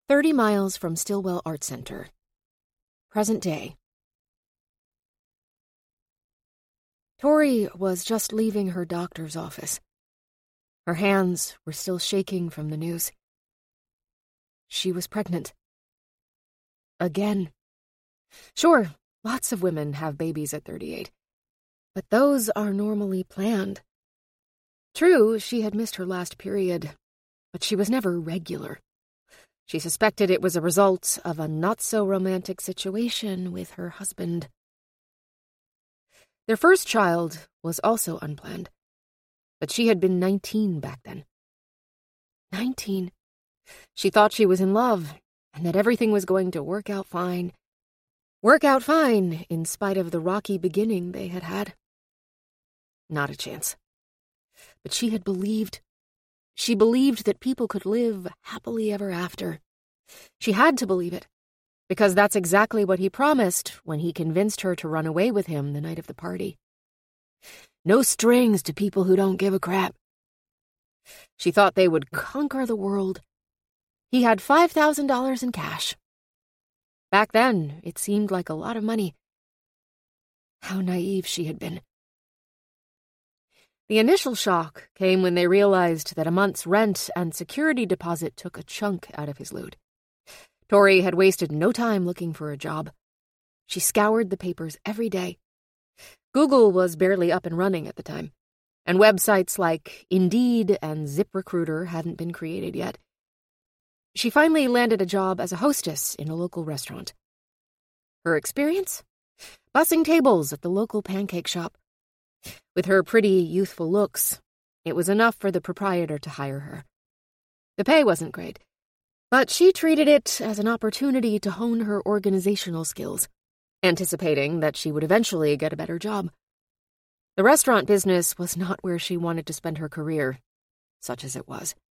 30 miles from Stillwell Art Center. Present day. Tori was just leaving her doctor's office. Her hands were still shaking from the news. She was pregnant. Again. Sure, lots of women have babies at 38, but those are normally planned. True, she had missed her last period, but she was never regular. She suspected it was a result of a not-so-romantic situation with her husband. Their first child was also unplanned, but she had been 19 back then. 19. She thought she was in love and that everything was going to work out fine. Work out fine in spite of the rocky beginning they had had. Not a chance. But she had believed. She believed that people could live happily ever after. She had to believe it, because that's exactly what he promised when he convinced her to run away with him the night of the party. No strings to people who don't give a crap. She thought they would conquer the world. He had $5,000 in cash. Back then, it seemed like a lot of money. How naive she had been. The initial shock came when they realized that a month's rent and security deposit took a chunk out of his loot. Tori had wasted no time looking for a job. She scoured the papers every day. Google was barely up and running at the time, and websites like Indeed and ZipRecruiter hadn't been created yet. She finally landed a job as a hostess in a local restaurant. Her experience? Bussing tables at the local pancake shop. With her pretty, youthful looks, it was enough for the proprietor to hire her. The pay wasn't great, but she treated it as an opportunity to hone her organizational skills, anticipating that she would eventually get a better job. The restaurant business was not where she wanted to spend her career, such as it was.